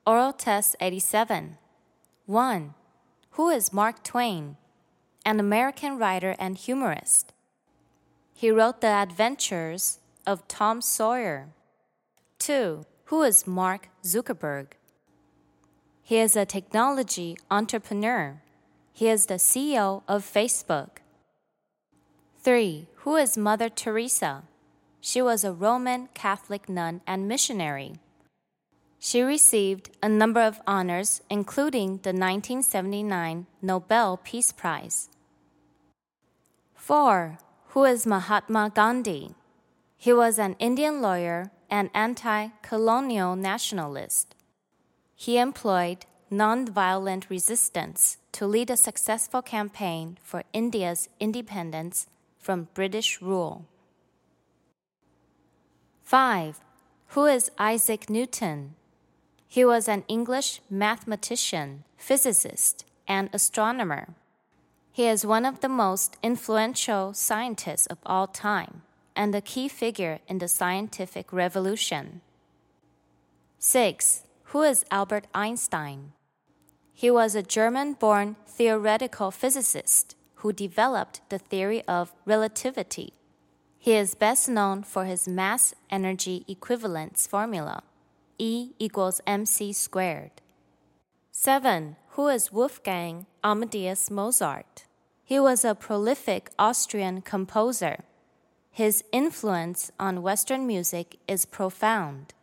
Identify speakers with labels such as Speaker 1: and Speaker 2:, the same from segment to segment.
Speaker 1: Oral Test 87. 1. Who is Mark Twain? An American writer and humorist. He wrote The Adventures of Tom Sawyer. 2. Who is Mark Zuckerberg? He is a technology entrepreneur. He is the CEO of Facebook. 3. Who is Mother Teresa? She was a Roman Catholic nun and missionary. She received a number of honors, including the 1979 Nobel Peace Prize. 4. Who is Mahatma Gandhi? He was an Indian lawyer and anti-colonial nationalist. He employed nonviolent resistance to lead a successful campaign for India's independence from British rule. 5. Who is Isaac Newton? He was an English mathematician, physicist, and astronomer. He is one of the most influential scientists of all time and a key figure in the scientific revolution. 6. Who is Albert Einstein? He was a German-born theoretical physicist who developed the theory of relativity. He is best known for his mass-energy equivalence formula, E equals mc squared. 7. Who is Wolfgang Amadeus Mozart? He was a prolific Austrian composer. His influence on Western music is profound.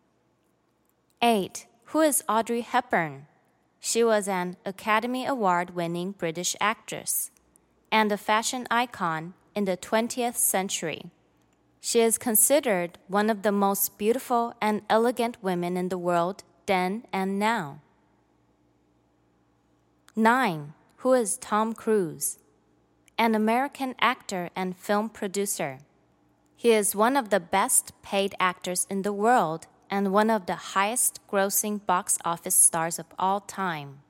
Speaker 1: 8. Who is Audrey Hepburn? She was an Academy Award-winning British actress and a fashion icon in the 20th century. She is considered one of the most beautiful and elegant women in the world then and now. 9. Who is Tom Cruise? An American actor and film producer. He is one of the best paid actors in the world and one of the highest grossing box office stars of all time.